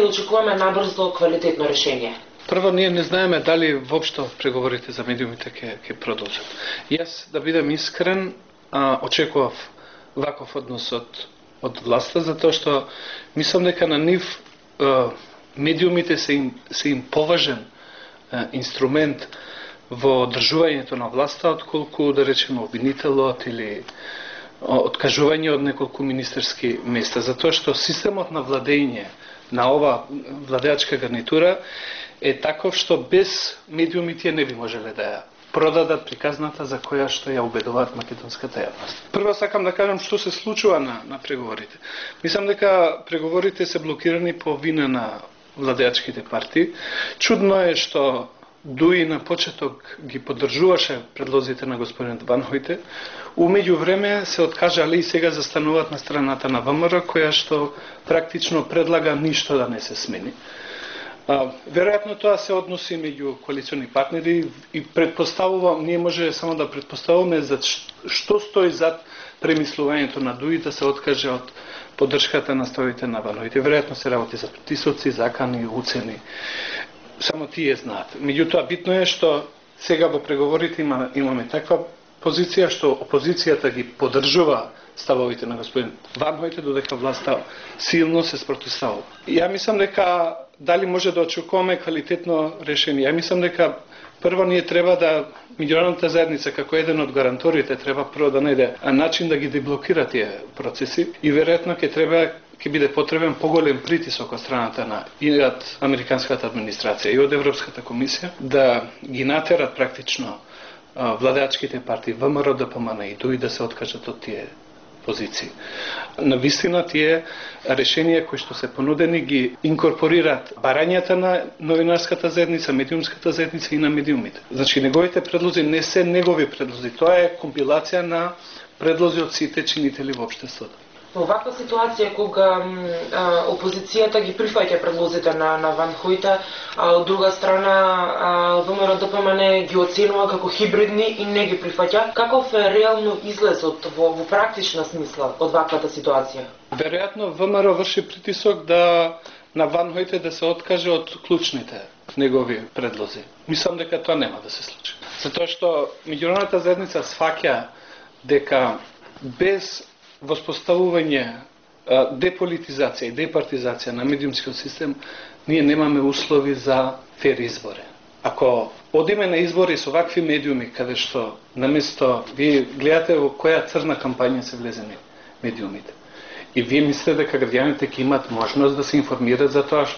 очекуваме набрзо квалитетно решение? Прво, ние не знаеме дали воопшто преговорите за медиумите ќе продолжат. Јас, да бидем искрен, очекував ваков однос од власта, затоа што мислам дека на нив медиумите се им поважен инструмент во одржувањето на власта, отколку, да речеме, обвинителот или откажување од неколку министерски места. Затоа што системот на владење на ова владеачка гарнитура е таков што без медиуми тие не би можеле да ја продадат приказната за која што ја убедуваат македонската јавност. Прво сакам да кажам што се случува на преговорите. Мислам дека преговорите се блокирани по вина на владеачките партии. Чудно е што Дуи на почеток ги поддржуваше предлозите на господин Ванхојте. Умеѓу време се откажале и сега застануваат на страната на ВМРО, која што практично предлага ништо да не се смени. Веројатно тоа се односи меѓу коалициони партнери и предпоставувам, ние може само да предпоставуваме за што стои зад премислувањето на Дуи да се откаже од поддршката на ставите на Ванхојте. Веројатно се работи за притисоци, закани, уцени. Само тие знаат. Меѓутоа, битно е што сега во преговорите имаме таква позиција што опозицијата ги поддржува ставовите на господин Ванхојте, додека власта силно се спротивставува. Ја мислам дека дали може да очекуваме квалитетно решение. Ја мислам дека прво ние треба да меѓународната заедница како еден од гаранторите треба прво да најде начин да ги деблокира тие процеси и веројатно ќе биде потребен поголем притисок од страната на и од американската администрација и од Европската комисија да ги натерат практично владеачките партии ВМРО, ДПМН и Дуи да се откажат од тие позиции. Навистина тие решенија кои што се понудени ги инкорпорираат барањата на новинарската заедница, медиумската заедница и на медиумите. Значи неговите предлози не се негови предлози, тоа е компилација на предлози од сите чинители во општеството. Во ваква ситуација кога опозицијата ги прифаќа предлозите на Ванхојте, а од друга страна ВМРО ДПМН ги оценува како хибридни и не ги прифаќа, каков е реално излезот во практична смисла од ваквата ситуација? Веројатно ВМРО врши притисок на Ванхојте да се откаже од клучните негови предлози. Мислам дека тоа нема да се случи. Затоа што меѓународната заедница сфаќа дека без воспоставување деполитизација и департизација на медиумскиот систем, ние немаме услови за фер избори. Ако одиме на избори со вакви медиуми, каде што наместо вие гледате во која црна кампања се влезени медиумите, и вие мислите дека граѓаните ќе имат можност да се информираат за тоа